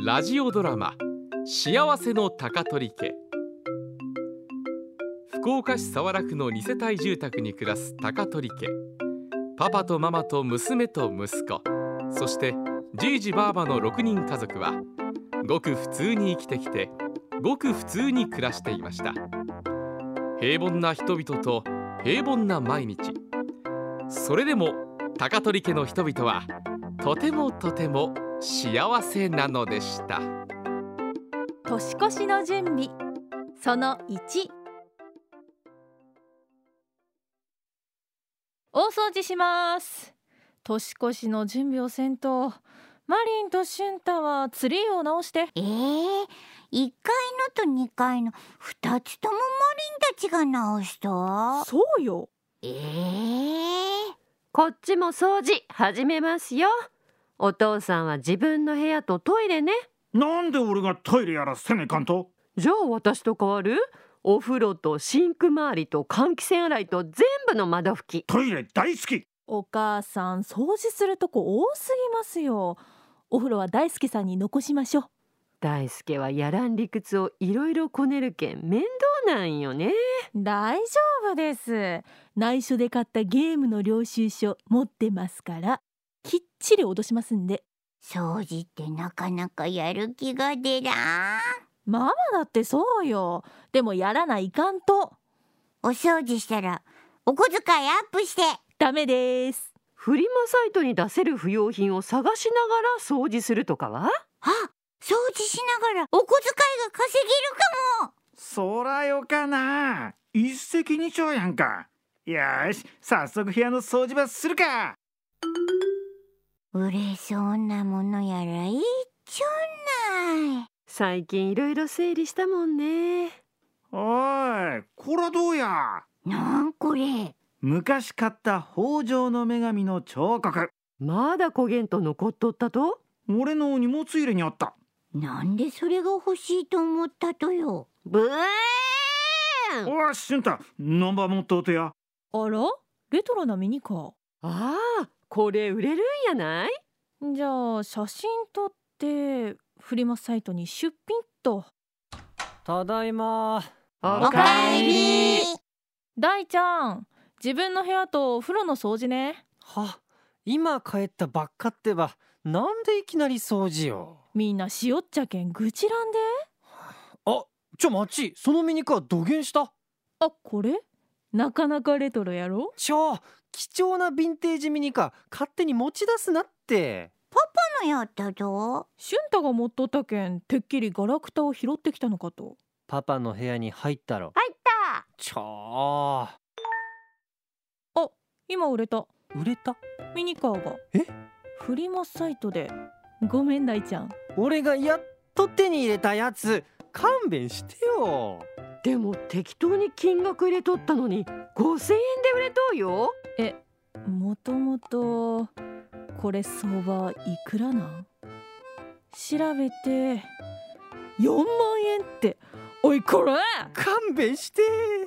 ラジオドラマ幸せの高取家。福岡市早良区の2世帯住宅に暮らす高取家。パパとママと娘と息子、そしてじいじばあばの6人家族はごく普通に生きてきて、ごく普通に暮らしていました。平凡な人々と平凡な毎日。それでも高取家の人々はとてもとても幸せなのでした。 年越しの準備その1、大掃除します。年越しの準備をせんと、マリンとシュンタはツリーを直して。 1階のと2階の2つともマリンたちが直した。 そうよ。 こっちも掃除始めますよ。お父さんは自分の部屋とトイレね。 なんで俺がトイレやらせねえかんと。 じゃあ私と変わる？お風呂とシンク周りと換気扇洗いと全部の窓拭き。 トイレ大好き。 お母さん、掃除するとこ多すぎますよ。お風呂は大輔さんに残しましょう。 大輔はやらん理屈をいろいろこねるけん面倒なんよね。 大丈夫です。内緒で買ったゲームの領収書持ってますから、きっちり脅しますんで。 掃除ってなかなかやる気が出らん。 ママだってそうよ。でもやらないかんと。 お掃除したらお小遣いアップして。 ダメです。 フリマサイトに出せる不要品を探しながら掃除するとかは？ 掃除しながらお小遣いが稼げるかも。 そらよかな。一石二鳥やんか。よし、早速部屋の掃除ばするか。 売れそうなものやらいっちょない。 最近いろいろ整理したもんね。 おい、こらどうや。 なんこれ。 昔買った北条の女神の彫刻。 まだ焦げんと残っとったと？ 俺の荷物入れにあった。 なんでそれが欲しいと思ったとよ。 ブーン。 おい、しゅんた、ナンバー持っとうとや。 あら、レトロなミニカー。 ああ、これ売れるんやない？ じゃあ写真撮ってフリマサイトに出品っと。 ただいま。 おかえり。 大ちゃん、自分の部屋とお風呂の掃除ね。 は、今帰ったばっかってば、なんでいきなり掃除よ。 みんなしおっちゃけん愚痴らんで。 待ち、そのミニカーどげんした？ これなかなかレトロやろ。 貴重なヴィンテージミニカー勝手に持ち出すなって。 パパのやったぞ。 シュンタが持っとったけん、てっきりガラクタを拾ってきたのかと。 パパの部屋に入ったろ。 入った。 今売れた。 売れた？ ミニカーが。フリマサイトで。ごめん大ちゃん。 俺がやっと手に入れたやつ、勘弁してよ。 でも適当に金額入れとったのに5000円で売れとうよ。 もともとこれ相場いくらなん？調べて4万円って。おいこれ。 勘弁して。